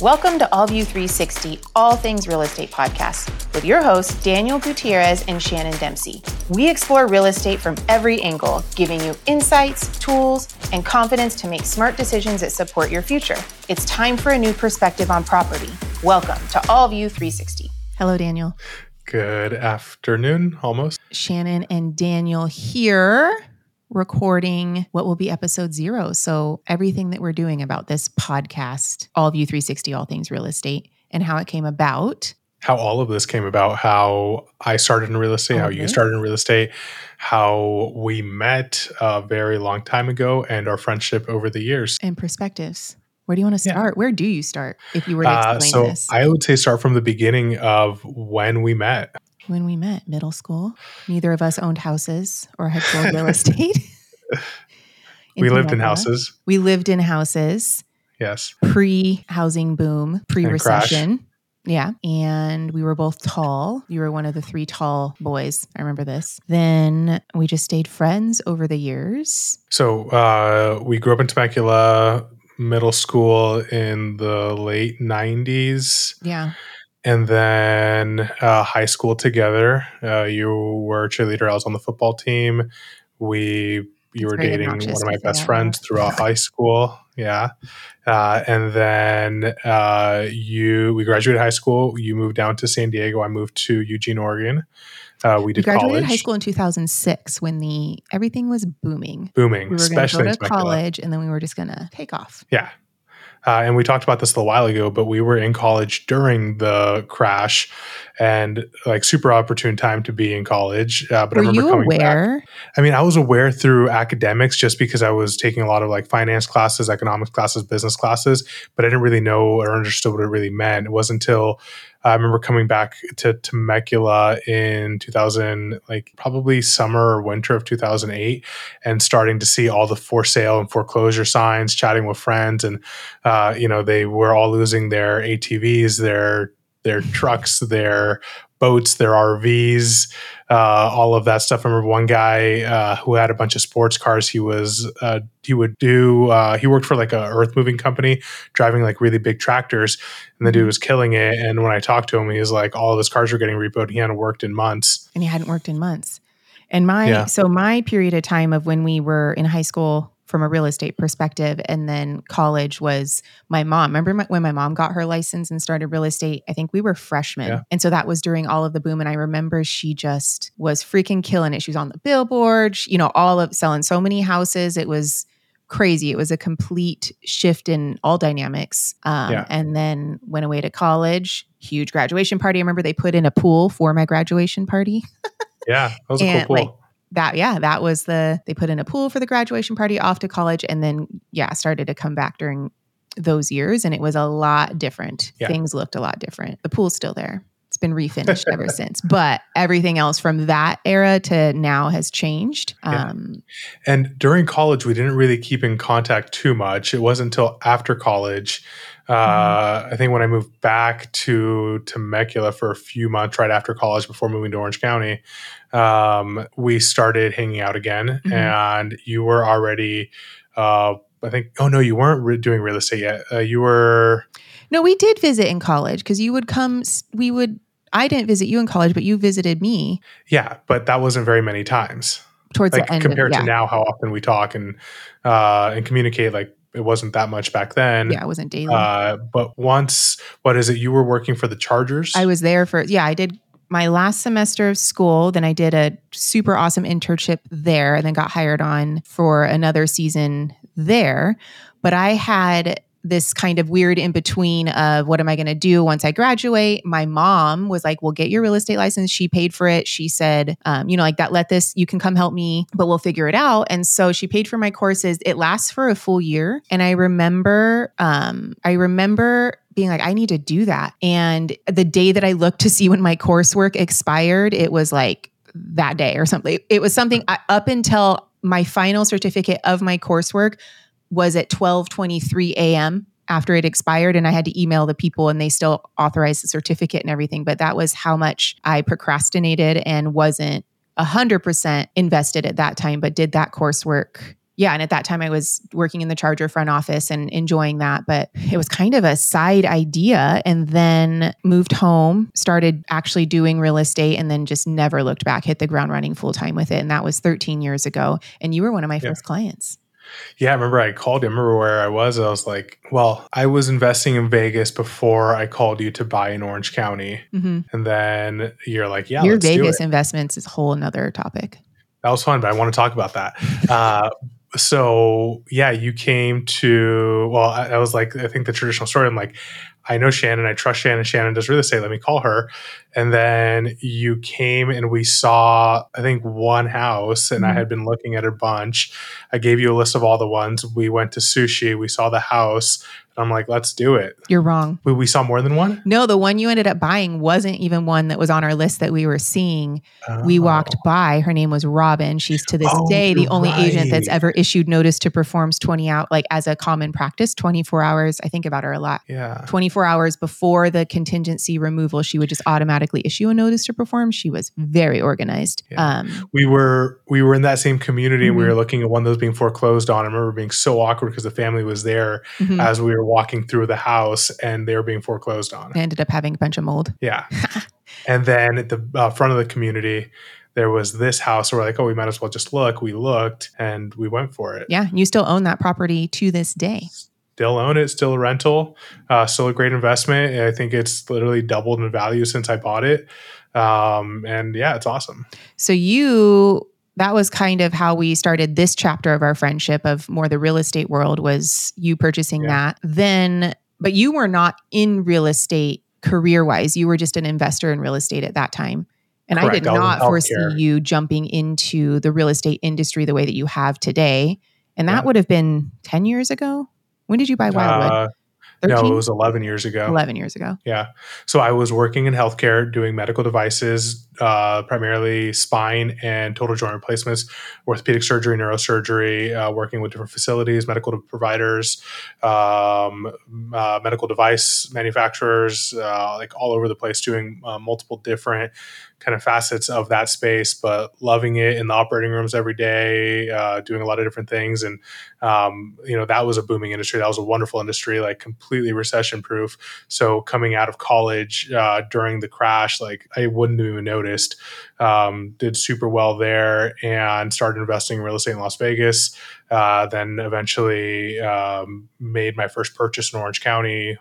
Welcome to AllView 360, All Things Real Estate Podcast, with your hosts, Daniel Gutierrez and Shannon Dempsey. We explore real estate from every angle, giving you insights, tools, and confidence to make smart decisions that support your future. It's time for a new perspective on property. Welcome to AllView 360. Hello, Daniel. Good afternoon, almost. Shannon and Daniel here, recording what will be episode 0. So everything that we're doing about this podcast, AllView 360, All Things Real Estate, and how it came about. How all of this came about, how I started in real estate, how you started in real estate, how we met a very long time ago, and our friendship over the years. And perspectives. Where do you want to start? Where do you start if you were to explain this? I would say start from the beginning of when we met. When we met, middle school. Neither of us owned houses or had sold real estate. We lived in houses. We lived in houses. Yes. Pre-housing boom, pre-recession. Yeah. And we were both tall. You were one of the 3 tall boys. I remember this. Then we just stayed friends over the years. So we grew up in Temecula, middle school in the late 90s. Yeah. And then high school together. You were a cheerleader. I was on the football team. You were dating one of my best friends throughout high school. Yeah. And then we graduated high school. You moved down to San Diego. I moved to Eugene, Oregon. We graduated high school in 2006 when everything was booming. We were going to go to college, and then we were just going to take off. Yeah. And we talked about this a little while ago, but we were in college during the crash, and like super opportune time to be in college. But were I remember you coming aware? back. I mean, I was aware through academics just because I was taking a lot of like finance classes, economics classes, business classes, but I didn't really know or understood what it really meant. It wasn't until I remember coming back to Temecula in 2000, like probably summer or winter of 2008, and starting to see all the for sale and foreclosure signs, chatting with friends. And, they were all losing their ATVs, their trucks, their boats, their RVs, all of that stuff. I remember one guy who had a bunch of sports cars. He worked for like a earth moving company, driving like really big tractors, and the dude was killing it. And when I talked to him, he was like, all of his cars were getting repoed. He hadn't worked in months. And he hadn't worked in months. And my period of time of when we were in high school from a real estate perspective, and then college was my mom. Remember when my mom got her license and started real estate? I think we were freshmen. Yeah. And so that was during all of the boom. And I remember she just was freaking killing it. She was on the billboard, selling so many houses. It was crazy. It was a complete shift in all dynamics. And then went away to college, huge graduation party. I remember they put in a pool for my graduation party. Yeah, that was a cool pool. They put in a pool for the graduation party, off to college, and then, started to come back during those years. And it was a lot different. Yeah. Things looked a lot different. The pool's still there. It's been refinished ever since. But everything else from that era to now has changed. Yeah. And during college, we didn't really keep in contact too much. It wasn't until after college. I think when I moved back to Temecula for a few months right after college before moving to Orange County, we started hanging out again. Mm-hmm. And you were already, you weren't doing real estate yet. You were... No, we did visit in college because you would come, I didn't visit you in college, but you visited me. Yeah, but that wasn't very many times. Towards the end. Compared to now, how often we talk and communicate, like it wasn't that much back then. Yeah, it wasn't daily. But once, you were working for the Chargers? I was there I did my last semester of school. Then I did a super awesome internship there and then got hired on for another season there. But I had this kind of weird in between of what am I going to do once I graduate? My mom was like, well, get your real estate license. She paid for it. She said, you can come help me, but we'll figure it out. And so she paid for my courses. It lasts for a full year. And I remember being like, I need to do that. And the day that I looked to see when my coursework expired, it was like that day or something. It was something up until my final certificate of my coursework was at 12:23 a.m. after it expired, and I had to email the people and they still authorized the certificate and everything. But that was how much I procrastinated and wasn't 100% invested at that time, but did that coursework Yeah. And at that time I was working in the Charger front office and enjoying that, but it was kind of a side idea, and then moved home, started actually doing real estate, and then just never looked back, hit the ground running full time with it. And that was 13 years ago. And you were one of my Yeah. first clients. Yeah, I remember I called you. I remember where I was. I was like, well, I was investing in Vegas before I called you to buy in Orange County. Mm-hmm. And then you're like, yeah, Your let's do Vegas it. investments is a whole nother topic. That was fun, but I want to talk about that. So yeah, you came to, well, I was like, I think the traditional story, I'm like, I know Shannon, I trust Shannon. Shannon does real estate. Let me call her. And then you came and we saw, I think, one house, and I had been looking at a bunch. I gave you a list of all the ones. We went to sushi. We saw the house. And I'm like, let's do it. You're wrong. We saw more than one? No, the one you ended up buying wasn't even one that was on our list that we were seeing. We walked by. Her name was Robin. She's to this day the only agent that's ever issued notice to performs 20 out, like as a common practice, 24 hours. I think about her a lot. Yeah. 24 hours before the contingency removal, she would just automatically issue a notice to perform. She was very organized. Yeah. We were in that same community, and we were looking at one that was being foreclosed on. I remember being so awkward because the family was there as we were walking through the house, and they were being foreclosed on. I ended up having a bunch of mold. Yeah. And then at the front of the community, there was this house. So we're like, oh, we might as well just look. We looked and we went for it. Yeah. You still own that property to this day. Still own it. Still a rental. Still a great investment. I think it's literally doubled in value since I bought it. And yeah, it's awesome. So that was kind of how we started this chapter of our friendship, of more the real estate world, was you purchasing that. Then, but you were not in real estate career-wise. You were just an investor in real estate at that time. And Correct. I did not foresee you jumping into the real estate industry the way that you have today. And that would have been 10 years ago. When did you buy Wildwood? 13? No, it was 11 years ago. 11 years ago. Yeah. So I was working in healthcare doing medical devices, primarily spine and total joint replacements, orthopedic surgery, neurosurgery, working with different facilities, medical providers, medical device manufacturers, like all over the place, doing multiple different kind of facets of that space, but loving it in the operating rooms every day, doing a lot of different things. And, that was a booming industry. That was a wonderful industry, like completely recession proof. So coming out of college during the crash, like I wouldn't have even noticed, did super well there and started investing in real estate in Las Vegas. Then eventually made my first purchase in Orange County,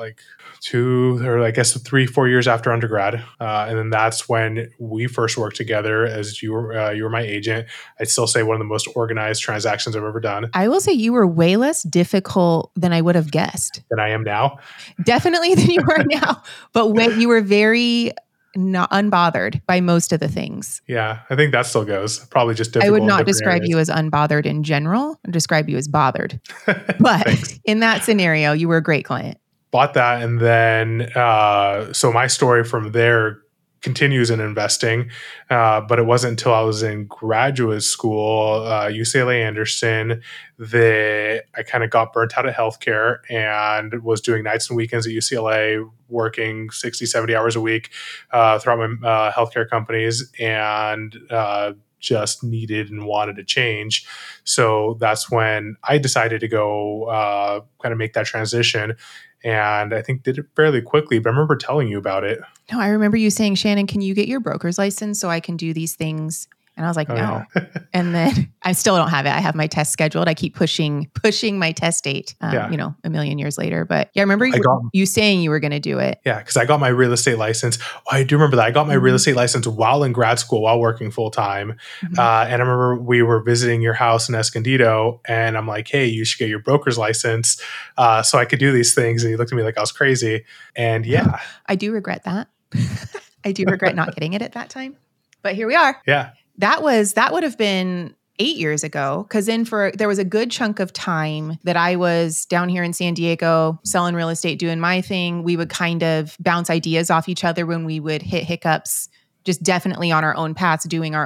3-4 years after undergrad. And then that's when we first worked together, as you were my agent. I'd still say one of the most organized transactions I've ever done. I will say you were way less difficult than I would have guessed. Than I am now? Definitely than you are now. But you were very not unbothered by most of the things. Yeah, I think that still goes. Probably just difficult. I would not describe you as unbothered in general. I'd describe you as bothered. But in that scenario, you were a great client. Bought that, and then so my story from there continues in investing, but it wasn't until I was in graduate school, UCLA Anderson, that I kind of got burnt out of healthcare and was doing nights and weekends at UCLA, working 60, 70 hours a week throughout my healthcare companies, and just needed and wanted to change. So that's when I decided to go kind of make that transition. And I think did it fairly quickly, but I remember telling you about it. No, I remember you saying, Shannon, can you get your broker's license so I can do these things? And I was like, no. Yeah. And then I still don't have it. I have my test scheduled. I keep pushing my test date, a million years later. But yeah, I remember you saying you were going to do it. Yeah, because I got my real estate license. Oh, I do remember that. I got my real estate license while in grad school, while working full time. And I remember we were visiting your house in Escondido, and I'm like, hey, you should get your broker's license so I could do these things. And you looked at me like I was crazy. And yeah. I do regret that. I do regret not getting it at that time. But here we are. Yeah. That would have been 8 years ago. Because then there was a good chunk of time that I was down here in San Diego selling real estate, doing my thing. We would kind of bounce ideas off each other when we would hit hiccups, just definitely on our own paths, doing our own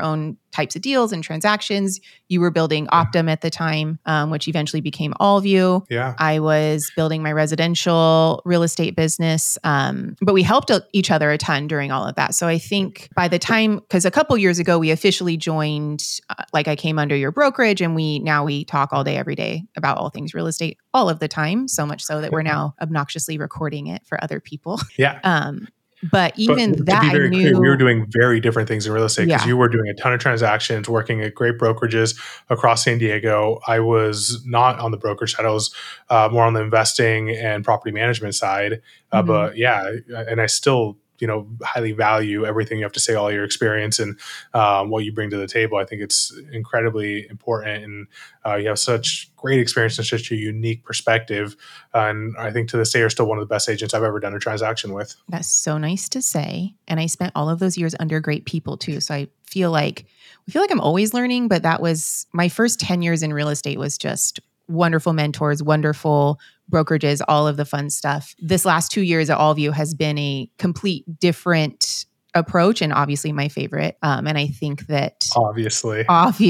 types of deals and transactions. You were building Optum at the time, which eventually became Allview. Yeah. I was building my residential real estate business, but we helped each other a ton during all of that. So I think by the time, because a couple years ago, we officially joined, like I came under your brokerage, and we talk all day, every day about all things real estate all of the time. So much so that we're now obnoxiously recording it for other people. Yeah. But even to that, be very I knew clear, we were doing very different things in real estate because Yeah. you were doing a ton of transactions, working at great brokerages across San Diego. I was not on the brokerage side. I was more on the investing and property management side. But yeah, and I still, highly value everything you have to say, all your experience and what you bring to the table. I think it's incredibly important, and you have such great experience and such a unique perspective. And I think to this day, you're still one of the best agents I've ever done a transaction with. That's so nice to say. And I spent all of those years under great people too. So I feel like I'm always learning, but that was my first 10 years in real estate was just wonderful mentors, wonderful brokerages, all of the fun stuff. This last 2 years at Allview has been a complete different approach, and obviously my favorite. And I think that Obviously.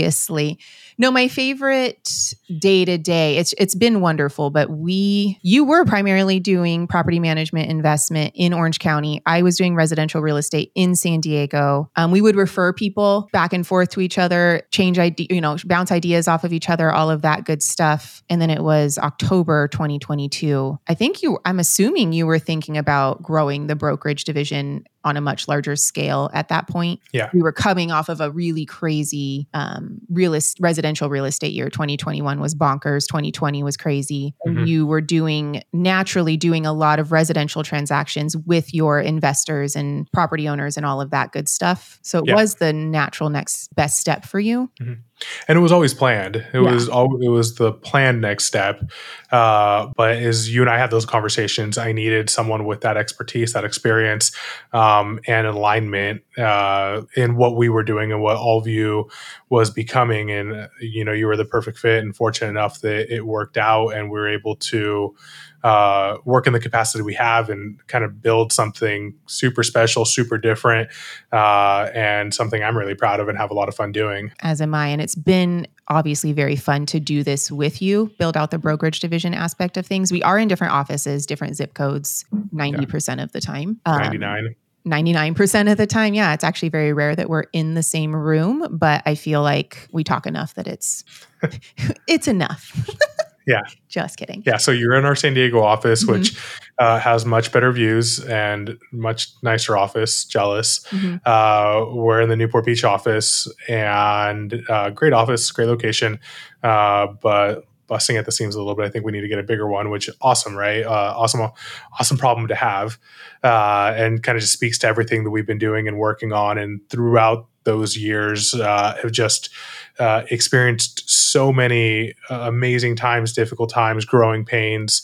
No, my favorite day to day, it's been wonderful, but you were primarily doing property management investment in Orange County. I was doing residential real estate in San Diego. We would refer people back and forth to each other, bounce ideas off of each other, all of that good stuff. And then it was October 2022. I'm assuming you were thinking about growing the brokerage division on a much larger scale at that point. Yeah. We were coming off of a really crazy residential real estate year. 2021 was bonkers. 2020 was crazy. And you were naturally doing a lot of residential transactions with your investors and property owners and all of that good stuff. So it was the natural next best step for you. And it was always planned. It was the planned next step. But as you and I had those conversations, I needed someone with that expertise, that experience, and alignment in what we were doing and what Allview was becoming. And you were the perfect fit, and fortunate enough that it worked out, and we were able to work in the capacity we have and kind of build something super special, super different, and something I'm really proud of and have a lot of fun doing. As am I. And it's been obviously very fun to do this with you, build out the brokerage division aspect of things. We are in different offices, different zip codes, 90% of the time. 99% of the time. Yeah. It's actually very rare that we're in the same room, but I feel like we talk enough that it's enough. Yeah. Just kidding. Yeah. So you're in our San Diego office, which has much better views and much nicer office. Jealous. We're in the Newport Beach office, and great office, great location, but busting at the seams a little bit. I think we need to get a bigger one, which awesome, right? Awesome problem to have, and kind of just speaks to everything that we've been doing and working on. And throughout those years, have just experienced so many amazing times, difficult times, growing pains,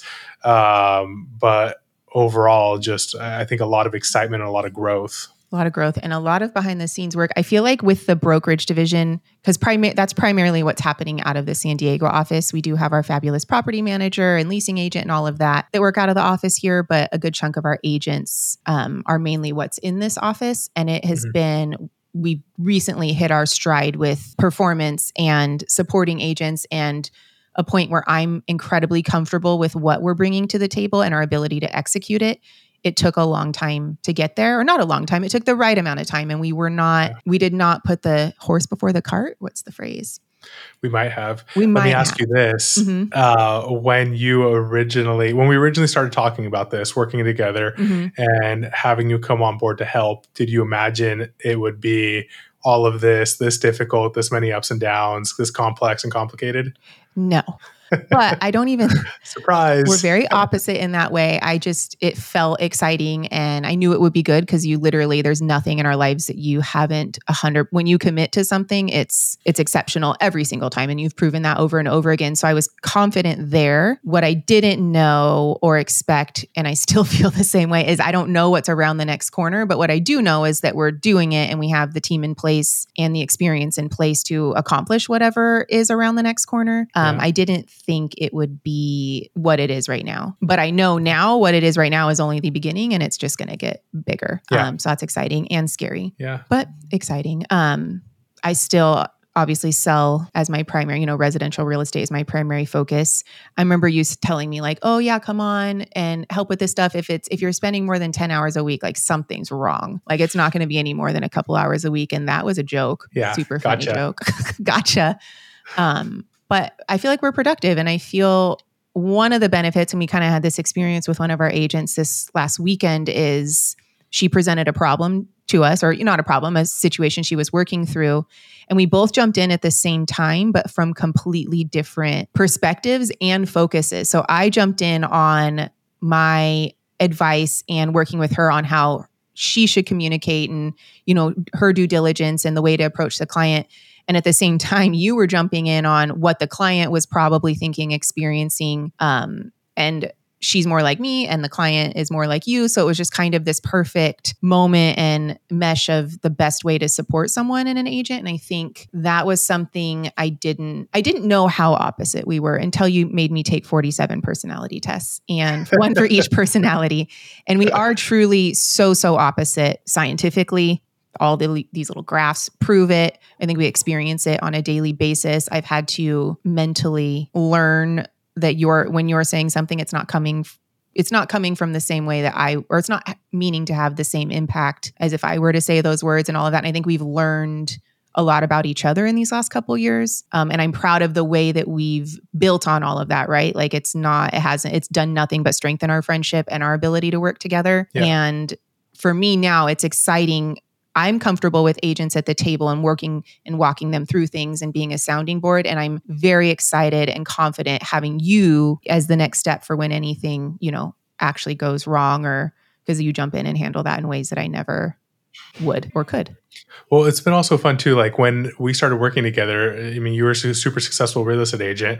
but overall, just I think a lot of excitement and a lot of growth. A lot of growth and a lot of behind the scenes work. I feel like with the brokerage division, because that's primarily what's happening out of the San Diego office. We do have our fabulous property manager and leasing agent and all of that work out of the office here, but a good chunk of our agents are mainly what's in this office. And it has been, we recently hit our stride with performance and supporting agents, and a point where I'm incredibly comfortable with what we're bringing to the table and our ability to execute it. It took a long time to get there, or not a long time. It took the right amount of time, and we did not put the horse before the cart. What's the phrase? We might have. Let me ask you this. When we originally started talking about this, working together and having you come on board to help, did you imagine it would be all of this difficult, this many ups and downs, this complex and complicated? No. But I don't even surprise. We're very opposite in that way. It felt exciting, and I knew it would be good because there's nothing in our lives that you haven't when you commit to something, it's exceptional every single time. And you've proven that over and over again. So I was confident there. What I didn't know or expect, and I still feel the same way, is I don't know what's around the next corner. But what I do know is that we're doing it, and we have the team in place and the experience in place to accomplish whatever is around the next corner. I didn't think it would be what it is right now, but I know now what it is right now is only the beginning, and it's just going to get bigger. So that's exciting and scary, but exciting. I still obviously sell as my primary, residential real estate is my primary focus. I remember you telling me like, oh yeah, come on and help with this stuff. If you're spending more than 10 hours a week, like something's wrong. Like it's not going to be any more than a couple hours a week. And that was a joke. Yeah. Super funny Gotcha. joke. Gotcha. But I feel like we're productive, and I feel one of the benefits, and we kind of had this experience with one of our agents this last weekend, is she presented a problem to us, or not a problem, a situation she was working through. And we both jumped in at the same time, but from completely different perspectives and focuses. So I jumped in on my advice and working with her on how she should communicate and, her due diligence and the way to approach the client. And at the same time, you were jumping in on what the client was probably thinking, experiencing, and she's more like me and the client is more like you. So it was just kind of this perfect moment and mesh of the best way to support someone in an agent. And I think that was something I didn't know how opposite we were until you made me take 47 personality tests, and one for each personality. And we are truly so opposite scientifically. All these little graphs prove it. I think we experience it on a daily basis. I've had to mentally learn that when you're saying something, it's not coming from the same way that or it's not meaning to have the same impact as if I were to say those words and all of that. And I think we've learned a lot about each other in these last couple of years. And I'm proud of the way that we've built on all of that, right? Like it's done nothing but strengthen our friendship and our ability to work together. Yeah. And for me now, it's exciting. I'm comfortable with agents at the table and working and walking them through things and being a sounding board. And I'm very excited and confident having you as the next step for when anything, actually goes wrong, or because you jump in and handle that in ways that I never would or could. Well, it's been also fun too. Like when we started working together, I mean, you were a super successful real estate agent.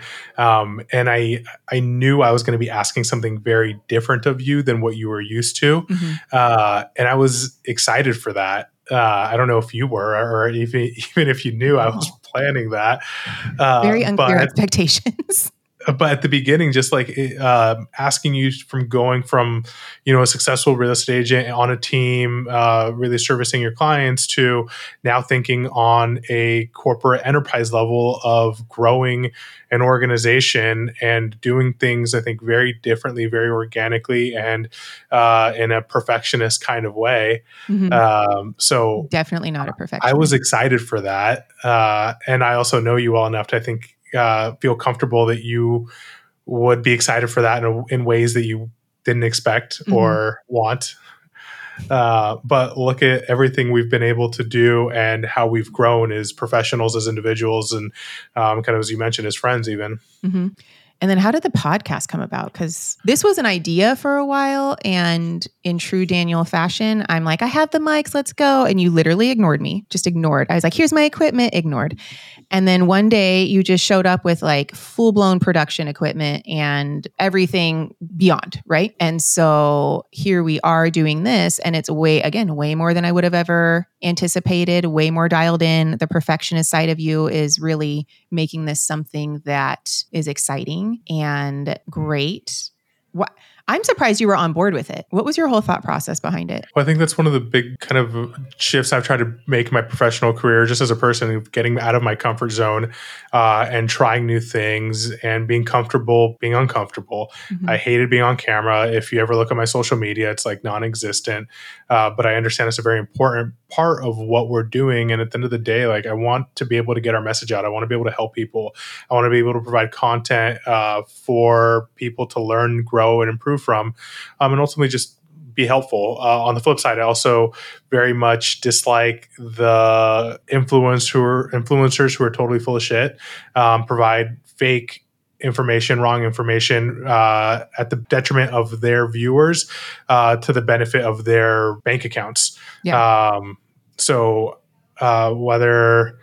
And I knew I was going to be asking something very different of you than what you were used to. Mm-hmm. And I was excited for that. I don't know if you were, or even if you knew, I was planning that. Very unclear expectations. But at the beginning, just like asking you from going from, a successful real estate agent on a team, really servicing your clients, to now thinking on a corporate enterprise level of growing an organization and doing things, I think, very differently, very organically, and in a perfectionist kind of way. Mm-hmm. So definitely not a perfectionist. I was excited for that. And I also know you well enough to, I think, feel comfortable that you would be excited for that in ways that you didn't expect or want. But look at everything we've been able to do and how we've grown as professionals, as individuals, and kind of, as you mentioned, as friends even. Mm-hmm. And then how did the podcast come about? Because this was an idea for a while, and in true Daniel fashion, I'm like, I have the mics, let's go. And you literally ignored me, just ignored. I was like, here's my equipment, ignored. And then one day you just showed up with like full-blown production equipment and everything beyond, right? And so here we are doing this, and it's way more than I would have ever anticipated, way more dialed in. The perfectionist side of you is really making this something that is exciting and great. I'm surprised you were on board with it. What was your whole thought process behind it? Well, I think that's one of the big kind of shifts I've tried to make in my professional career, just as a person, getting out of my comfort zone and trying new things and being comfortable, being uncomfortable. Mm-hmm. I hated being on camera. If you ever look at my social media, it's like non-existent. But I understand it's a very important part of what we're doing. And at the end of the day, like I want to be able to get our message out. I want to be able to help people. I want to be able to provide content for people to learn, grow, and improve from, and ultimately just be helpful. On the flip side, I also very much dislike the influencers who are totally full of shit, provide fake information, wrong information at the detriment of their viewers, to the benefit of their bank accounts. Yeah. So whether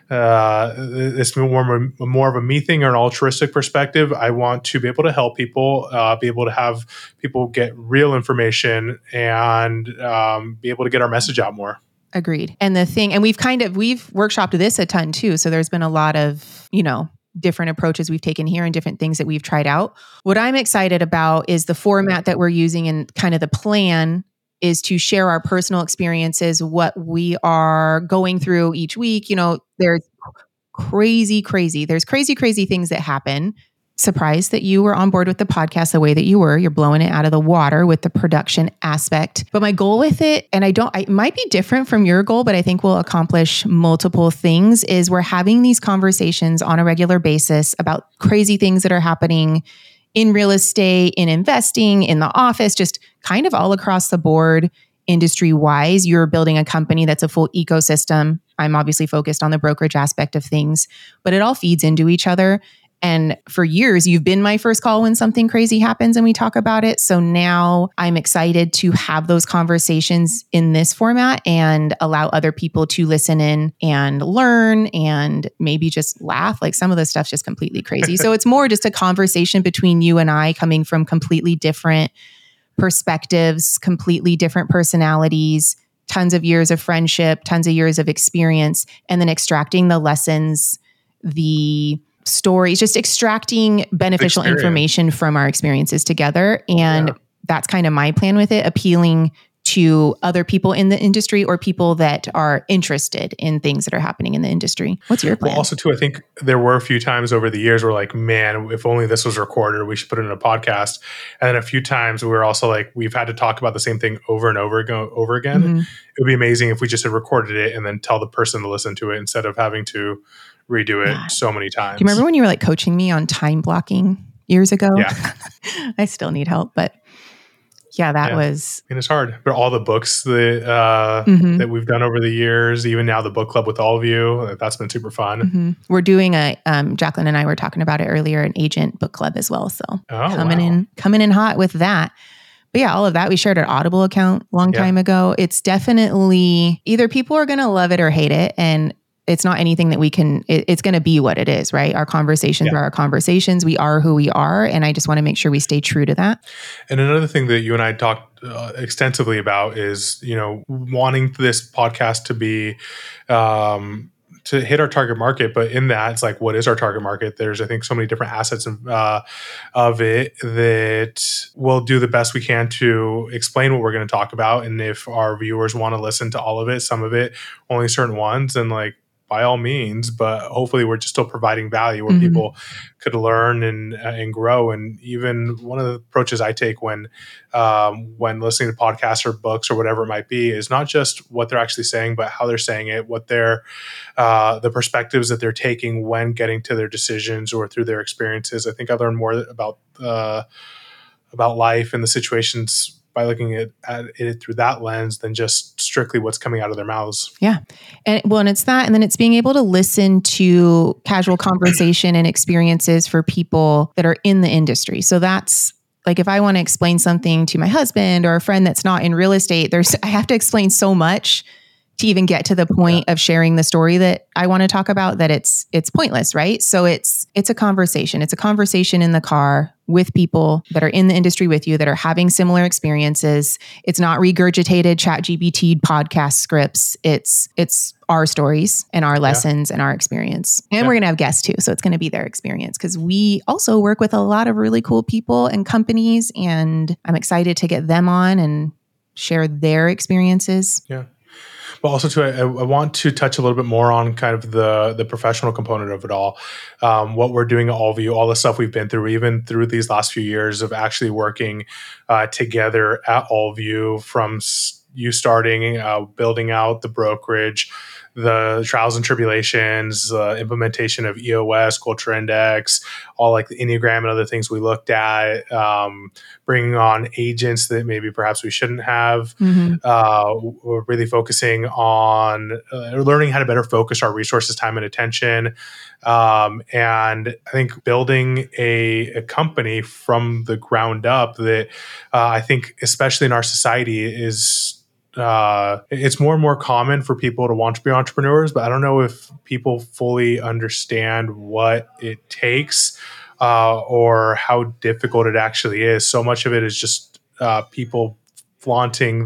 it's more of a me thing or an altruistic perspective, I want to be able to help people, be able to have people get real information, and be able to get our message out more. Agreed. And we've workshopped this a ton too. So there's been a lot of, different approaches we've taken here and different things that we've tried out. What I'm excited about is the format that we're using, and kind of the plan is to share our personal experiences, what we are going through each week. There's crazy things that happen. Surprised that you were on board with the podcast the way that you were. You're blowing it out of the water with the production aspect. But my goal with it, and it might be different from your goal, but I think we'll accomplish multiple things, is we're having these conversations on a regular basis about crazy things that are happening in real estate, in investing, in the office, just kind of all across the board, industry-wise. You're building a company that's a full ecosystem. I'm obviously focused on the brokerage aspect of things, but it all feeds into each other. And for years, you've been my first call when something crazy happens and we talk about it. So now I'm excited to have those conversations in this format and allow other people to listen in and learn and maybe just laugh. Like some of the stuff's just completely crazy. So it's more just a conversation between you and I, coming from completely different perspectives, completely different personalities, tons of years of friendship, tons of years of experience, and then extracting the lessons, the stories, just extracting beneficial information from our experiences together. And that's kind of my plan with it, appealing to other people in the industry or people that are interested in things that are happening in the industry. What's your plan? Well, also too, I think there were a few times over the years where like, man, if only this was recorded, we should put it in a podcast. And then a few times we were also like, we've had to talk about the same thing over and over again. Mm-hmm. It would be amazing if we just had recorded it and then tell the person to listen to it instead of having to redo it so many times. Do you remember when you were like coaching me on time blocking years ago? Yeah. I still need help, but that was... And it's hard. But all the books that we've done over the years, even now the book club with all of you, that's been super fun. Mm-hmm. We're doing Jacqueline and I were talking about it earlier, an agent book club as well. So coming in hot with that. But yeah, all of that. We shared an Audible account a long time ago. It's definitely either people are going to love it or hate it. And it's not anything that we can, it's going to be what it is, right? Our conversations are our conversations. We are who we are. And I just want to make sure we stay true to that. And another thing that you and I talked extensively about is, wanting this podcast to be, to hit our target market. But in that, it's like, what is our target market? There's, I think, so many different assets of it that we'll do the best we can to explain what we're going to talk about. And if our viewers want to listen to all of it, some of it, only certain ones, and like, by all means, but hopefully we're just still providing value where people could learn and grow. And even one of the approaches I take when listening to podcasts or books or whatever it might be is not just what they're actually saying, but how they're saying it, what their the perspectives that they're taking when getting to their decisions or through their experiences. I think I learned more about life and the situations by looking at it through that lens than just strictly what's coming out of their mouths. Yeah. And it's that, and then it's being able to listen to casual conversation and experiences for people that are in the industry. So that's like, if I want to explain something to my husband or a friend that's not in real estate, I have to explain so much to even get to the point of sharing the story that I want to talk about that it's pointless, right? So it's a conversation. It's a conversation in the car with people that are in the industry with you that are having similar experiences. It's not regurgitated ChatGPT podcast scripts. It's our stories and our lessons and our experience. And we're going to have guests too. So it's going to be their experience because we also work with a lot of really cool people and companies, and I'm excited to get them on and share their experiences. Yeah. But also, too, I want to touch a little bit more on kind of the professional component of it all. What we're doing at Allview, all the stuff we've been through, even through these last few years of actually working together at Allview, from you starting, building out the brokerage, the trials and tribulations, implementation of EOS, Culture Index, all like the Enneagram and other things we looked at, bringing on agents that maybe perhaps we shouldn't have. We're really focusing on learning how to better focus our resources, time, and attention. And I think building a company from the ground up that I think, especially in our society, is it's more and more common for people to want to be entrepreneurs, but I don't know if people fully understand what it takes or how difficult it actually is. So much of it is just people flaunting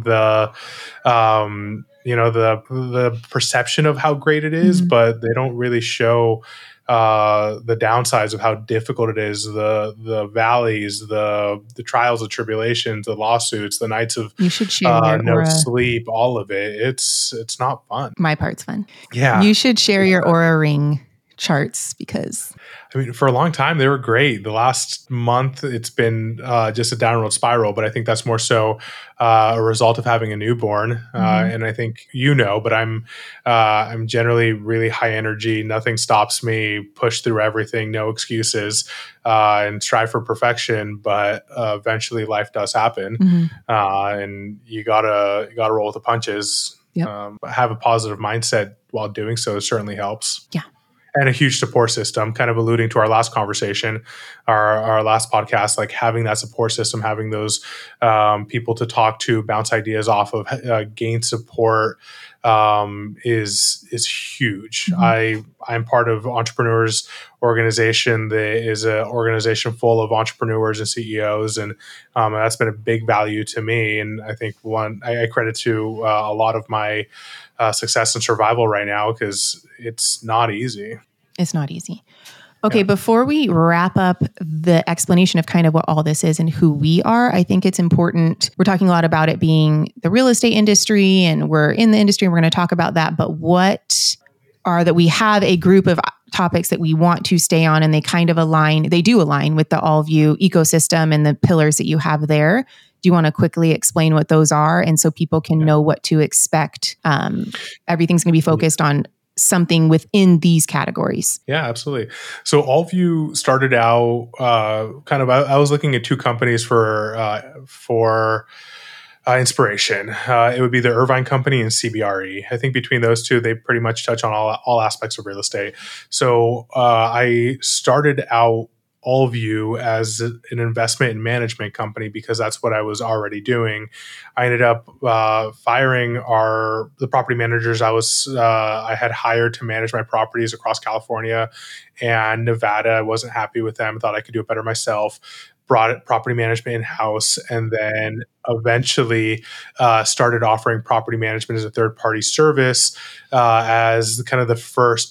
the perception of how great it is, but they don't really show the downsides of how difficult it is, the valleys, the trials and tribulations, the lawsuits, the nights of You should share your no Aura. sleep, all of it. It's not fun. My part's fun. Yeah. You should share your Aura Ring charts because I mean, for a long time, they were great. The last month, it's been just a downward spiral, but I think that's more so a result of having a newborn. And I think but I'm generally really high energy. Nothing stops me. Push through everything, no excuses, and strive for perfection. But eventually, life does happen, and you gotta roll with the punches. Yep. Have a positive mindset while doing so certainly helps. Yeah. And a huge support system, kind of alluding to our last conversation, our last podcast, like having that support system, having those people to talk to, bounce ideas off of, gain support is huge. I'm part of Entrepreneurs Organization. That is an organization full of entrepreneurs and CEOs, and that's been a big value to me. And I think I credit to a lot of my success and survival right now, because it's not easy. It's not easy. Okay, before we wrap up the explanation of kind of what all this is and who we are, I think it's important. We're talking a lot about it being the real estate industry, and we're in the industry, and we're going to talk about that. But we have a group of topics that we want to stay on, and they kind of align. They do align with the Allview ecosystem and the pillars that you have there. Do you want to quickly explain what those are, and so people can know what to expect? Everything's going to be focused on something within these categories. Yeah, absolutely. So Allview started out I was looking at two companies for inspiration. It would be the Irvine Company and CBRE. I think between those two, they pretty much touch on all aspects of real estate. So I started out Allview as an investment and management company because that's what I was already doing. I ended up firing the property managers I had hired to manage my properties across California and Nevada. I wasn't happy with them. Thought I could do it better myself. Brought property management in-house, and then eventually started offering property management as a third-party service as kind of the first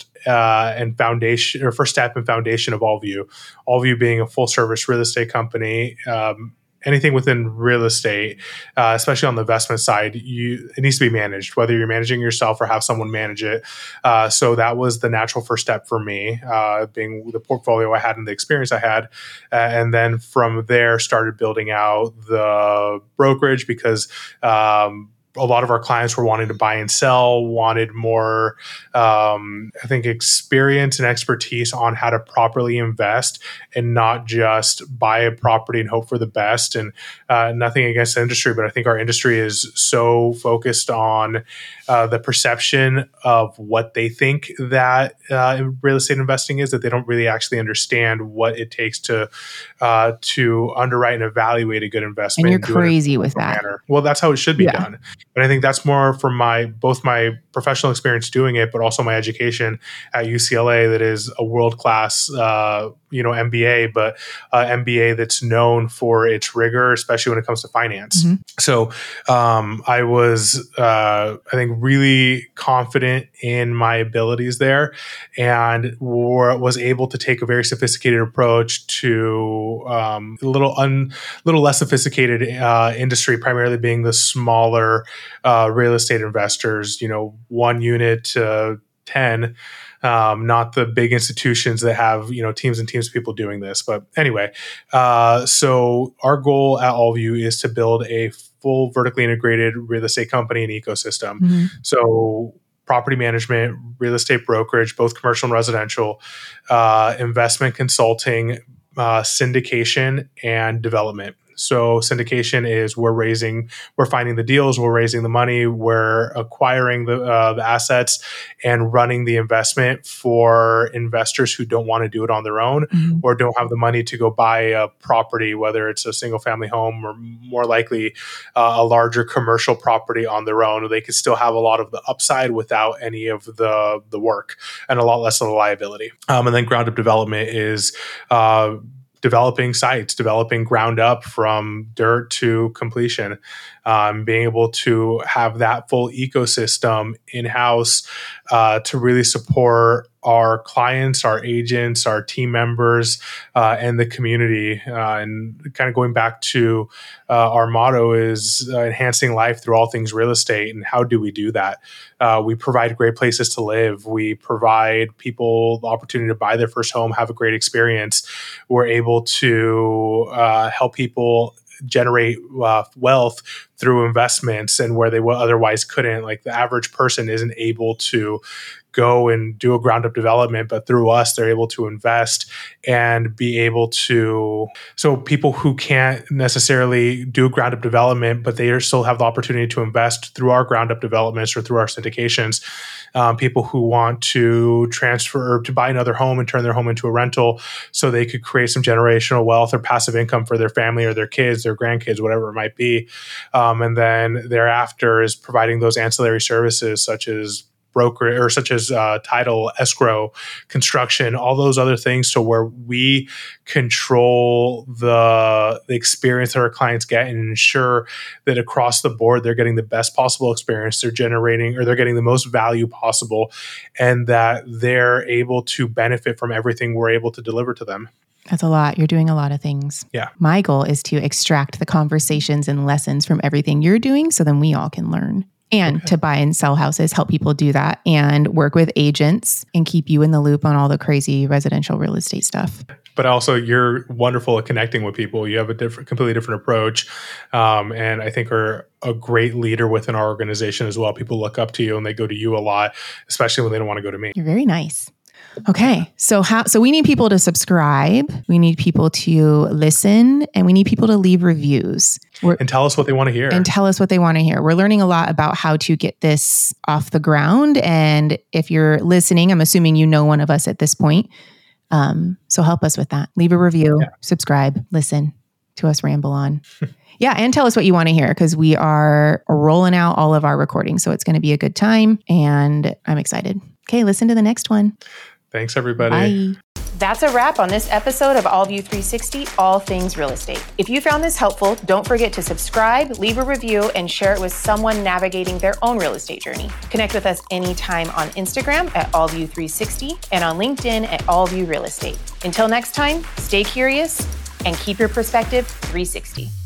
step and foundation of Allview. Allview being a full-service real estate company. Anything within real estate, especially on the investment side, it needs to be managed, whether you're managing yourself or have someone manage it. So that was the natural first step for me, being the portfolio I had and the experience I had. And then from there, started building out the brokerage because a lot of our clients were wanting to buy and sell, wanted more, experience and expertise on how to properly invest and not just buy a property and hope for the best. And nothing against the industry, but I think our industry is so focused on the perception of what they think that real estate investing is, that they don't really actually understand what it takes to underwrite and evaluate a good investment. And you're crazy with that. Well, that's how it should be done. And I think that's more from both my professional experience doing it, but also my education at UCLA, that is a world-class, MBA, but MBA that's known for its rigor, especially when it comes to finance. So I was, really confident in my abilities there, and was able to take a very sophisticated approach to a little less sophisticated industry, primarily being the smaller real estate investors, 1 unit to 10. Not the big institutions that have, teams and teams of people doing this. But anyway, so our goal at Allview is to build a full vertically integrated real estate company and ecosystem. So property management, real estate brokerage, both commercial and residential, investment consulting, syndication, and development. So syndication is we're finding the deals, we're raising the money, we're acquiring the assets and running the investment for investors who don't want to do it on their own or don't have the money to go buy a property, whether it's a single family home or more likely a larger commercial property on their own. They could still have a lot of the upside without any of the work and a lot less of the liability. And then ground up development is developing sites, developing ground up from dirt to completion, being able to have that full ecosystem in-house to really support our clients, our agents, our team members, and the community. And kind of going back to our motto is enhancing life through all things real estate. And how do we do that? We provide great places to live. We provide people the opportunity to buy their first home, have a great experience. We're able to help people generate wealth through investments and where they otherwise couldn't. Like the average person isn't able to go and do a ground up development, but through us, they're able to invest and be able to. So people who can't necessarily do ground up development, but they still have the opportunity to invest through our ground up developments or through our syndications. People who want to transfer or to buy another home and turn their home into a rental so they could create some generational wealth or passive income for their family or their kids, their grandkids, whatever it might be. And then thereafter is providing those ancillary services such as broker or such as title, escrow, construction, all those other things. So where we control the experience that our clients get and ensure that across the board, they're getting the best possible experience, they're generating or they're getting the most value possible, and that they're able to benefit from everything we're able to deliver to them. That's a lot. You're doing a lot of things. Yeah. My goal is to extract the conversations and lessons from everything you're doing so then we all can learn. And to buy and sell houses, help people do that and work with agents and keep you in the loop on all the crazy residential real estate stuff. But also you're wonderful at connecting with people. You have a completely different approach. And I think are a great leader within our organization as well. People look up to you and they go to you a lot, especially when they don't want to go to me. You're very nice. Okay. So we need people to subscribe. We need people to listen and we need people to leave reviews. And tell us what they want to hear. We're learning a lot about how to get this off the ground. And if you're listening, I'm assuming you know one of us at this point. So help us with that. Leave a review, subscribe, listen to us ramble on. Yeah. And tell us what you want to hear because we are rolling out all of our recordings. So it's going to be a good time and I'm excited. Okay. Listen to the next one. Thanks, everybody. Bye. That's a wrap on this episode of AllView 360, All Things Real Estate. If you found this helpful, don't forget to subscribe, leave a review, and share it with someone navigating their own real estate journey. Connect with us anytime on Instagram at AllView 360 and on LinkedIn at AllView Real Estate. Until next time, stay curious and keep your perspective 360.